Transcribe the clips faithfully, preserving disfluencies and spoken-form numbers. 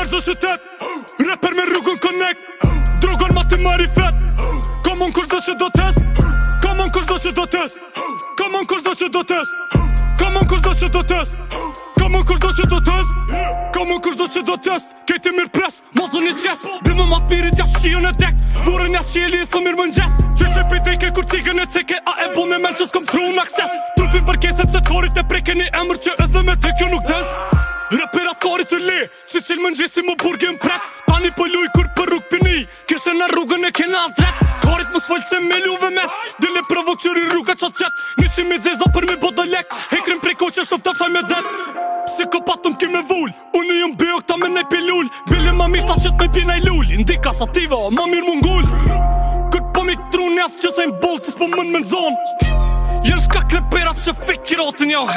lërë qytet Rapper me rrugën connect Drogon ma të marifet Come on kush do që do test Come on kush do që do test Come on kush do që do test Come on kush do që do test Come on kush do që do test Come on kush do që do test Kejti mirë pres, mazun i qes Bimë matë mirit jas shion e dek Vorën jas qeli i thë mirë më nxes Ty që pej tejke kur tigën e ceke A e bo me men që s'kom tru në akses Trupin për kesem se t'korit e preke një emër që edhe me te kjo nuk des Raperat karit të le Si qilë më nxesi më burgin pret Tani po luj kur për rrug pini Kishe në rrugën e kena as dret Karit më s'fall se me luve met Dile provok qëri rruga qat qet Nishi me dzeza për mi bodo lek Hekrim prej ko që shof të faj me det Psikopatëm ki me vull Unë jëm bëjok ta me nej pilull Bile ma mirë ta qet me pina i lull Indika sativa, ma mirë mungull Kër po mi këtru njas që se m'boll Si s'po mën me n'zon Jen shka kreperat që fik kiratin jau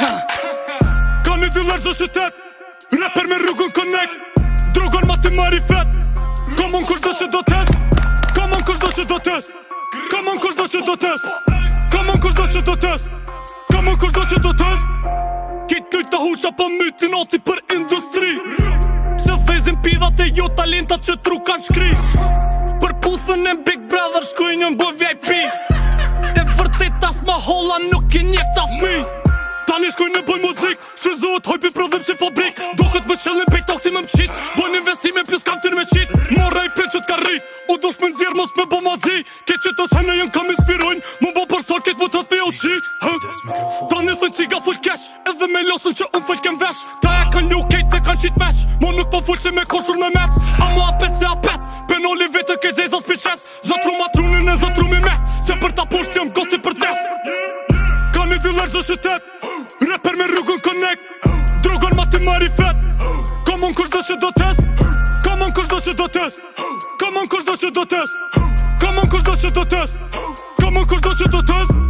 Ka një dy lërë qytet Rapper me rrugën connect Drogon ma të marifet Come on kush do që do test Come on kush do që do test Come on kush do që do test Come on kush do që do test Come on kush do që do test Kejt lujt të huqa po mytin ati për industri Pse dhezin pidhat e jo talentat që tru kan shkri Për puthën e Big Brother shkuj një mbë V I P E vërtet as ma holla nuk i njek ta fmi Tani shkuj në boj muzik Shfrizohet hojpi prodhim si fabrik Doket me qëllin pej takti me mqit Bojnë investime pjus kaftir me qit Mora i plen që t'ka rrit U dosh me nxjerë mos me bo mazi Ke që të shene jën kam inspirojnë Mu bo për sol ket më tët me oqi Tani thënë ciga full kesh Edhe me losën që unë full kem vesh Ta e kan lu kejt dhe kan qit meq Mo nuk po full që me koshur me mec A mu apet se apet Penoli vete ke zezas piqes Zotru matrunin e zotru mi met Se për ta posht jëm goti për test Ka një dy lërë qytet Rapper me rrugën connect Drogon ma të marifet Come on kush do që do test Come on kush do që do test Come on kush do që do test Come on kush do që do test Come on kush do që do test